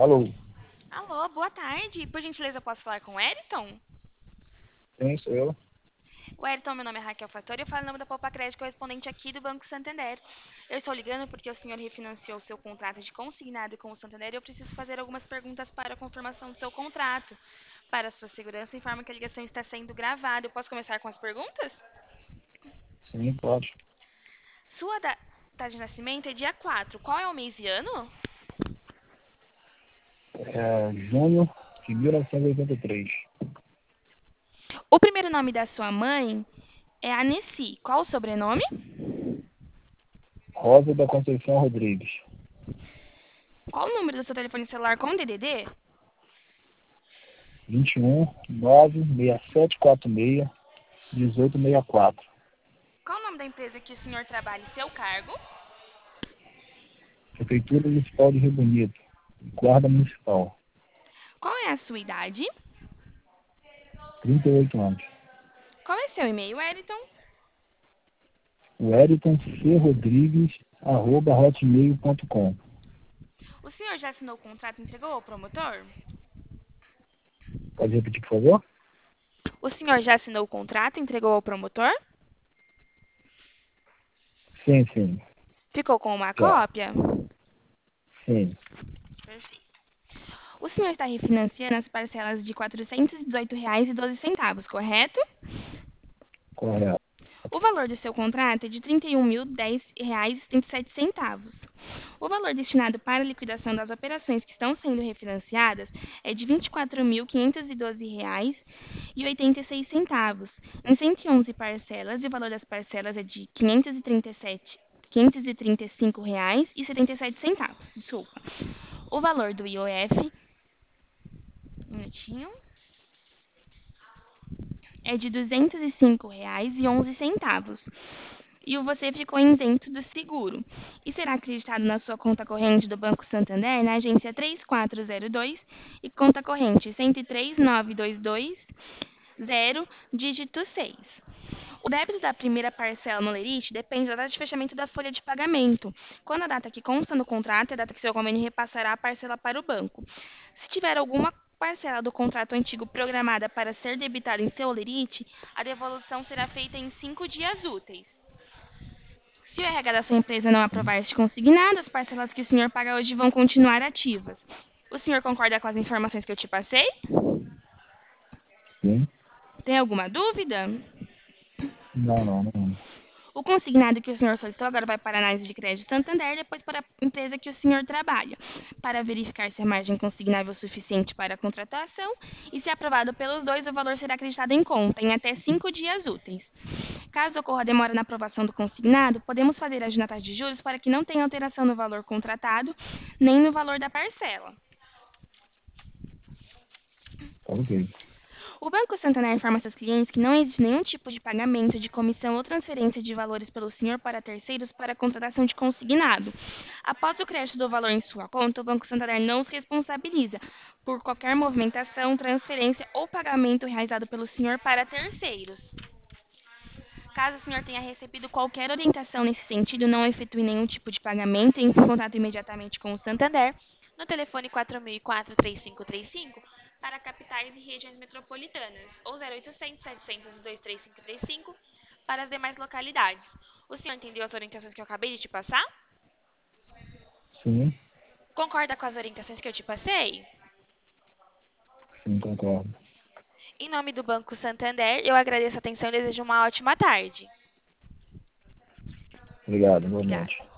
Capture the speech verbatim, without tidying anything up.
Alô, Alô, boa tarde. Por gentileza, eu posso falar com o Wellington? quem sou eu? Wellington, meu nome é Raquel Fattori, eu falo em nome da Poupa Crédito correspondente aqui do Banco Santander. Eu estou ligando porque o senhor refinanciou seu contrato de consignado com o Santander e eu preciso fazer algumas perguntas para a confirmação do seu contrato. Para sua segurança, informo que a ligação está sendo gravada. Eu posso começar com as perguntas? Sim, pode. Sua data de nascimento é dia quatro. Qual é o mês e ano? É junho de mil novecentos e oitenta e três. O primeiro nome da sua mãe é Aneci. Qual o sobrenome? Rosa da Conceição Rodrigues. Qual o número do seu telefone celular com D D D? vinte e um, nove, seis sete quatro seis, um oito seis quatro. Qual o nome da empresa que o senhor trabalha e seu cargo? Prefeitura Municipal de Rio Bonito. Guarda Municipal. Qual é a sua idade? trinta e oito anos. Qual é seu e-mail, Wellington? Wellington C. Rodrigues, arroba hotmail ponto com. O senhor já assinou o contrato e entregou ao promotor? Pode repetir, por favor? O senhor já assinou o contrato e entregou ao promotor? Sim, sim. Ficou com uma Já. cópia? Sim. Perfeito. O senhor está refinanciando as parcelas de quatrocentos e dezoito reais e doze centavos, correto? Correto. O valor do seu contrato é de trinta e um mil e dez reais e setenta e sete centavos. O valor destinado para a liquidação das operações que estão sendo refinanciadas é de vinte e quatro mil quinhentos e doze reais e oitenta e seis centavos, em cento e onze parcelas, e o valor das parcelas é de quinhentos e trinta e sete quinhentos e trinta e cinco reais e setenta e sete centavos. Desculpa. O valor do I O F, um minutinho, é de duzentos e cinco reais e onze centavos. E você ficou isento do seguro e será acreditado na sua conta corrente do Banco Santander na agência três quatro zero dois e conta corrente um zero três nove dois dois zero, dígito seis. O débito da primeira parcela no Lerite depende da data de fechamento da folha de pagamento, quando a data que consta no contrato é a data que seu convênio repassará a parcela para o banco. Se tiver alguma parcela do contrato antigo programada para ser debitada em seu Lerite, a devolução será feita em cinco dias úteis. Se o R H da sua empresa não Sim. aprovar este consignado, as parcelas que o senhor paga hoje vão continuar ativas. O senhor concorda com as informações que eu te passei? Sim. Tem alguma dúvida? Não, não, não. O consignado que o senhor solicitou agora vai para a análise de crédito Santander, depois para a empresa que o senhor trabalha, para verificar se a margem consignável é suficiente para a contratação e, se aprovado pelos dois, o valor será acreditado em conta em até cinco dias úteis. Caso ocorra demora na aprovação do consignado, podemos fazer agendamento de juros para que não tenha alteração no valor contratado nem no valor da parcela. Tá ok. O Banco Santander informa seus clientes que não existe nenhum tipo de pagamento de comissão ou transferência de valores pelo senhor para terceiros para a contratação de consignado. Após o crédito do valor em sua conta, o Banco Santander não se responsabiliza por qualquer movimentação, transferência ou pagamento realizado pelo senhor para terceiros. Caso o senhor tenha recebido qualquer orientação nesse sentido, não efetue nenhum tipo de pagamento e entre em contato imediatamente com o Santander no telefone quatro mil e quatro, três cinco três cinco para capitais e regiões metropolitanas ou zero oitocentos, setecentos e dois, três cinco três cinco para as demais localidades. O senhor entendeu as orientações que eu acabei de te passar? Sim, Concorda com as orientações que eu te passei? sim, concordo. Em nome do Banco Santander, eu agradeço a atenção e desejo uma ótima tarde. Obrigado, boa Obrigada. noite.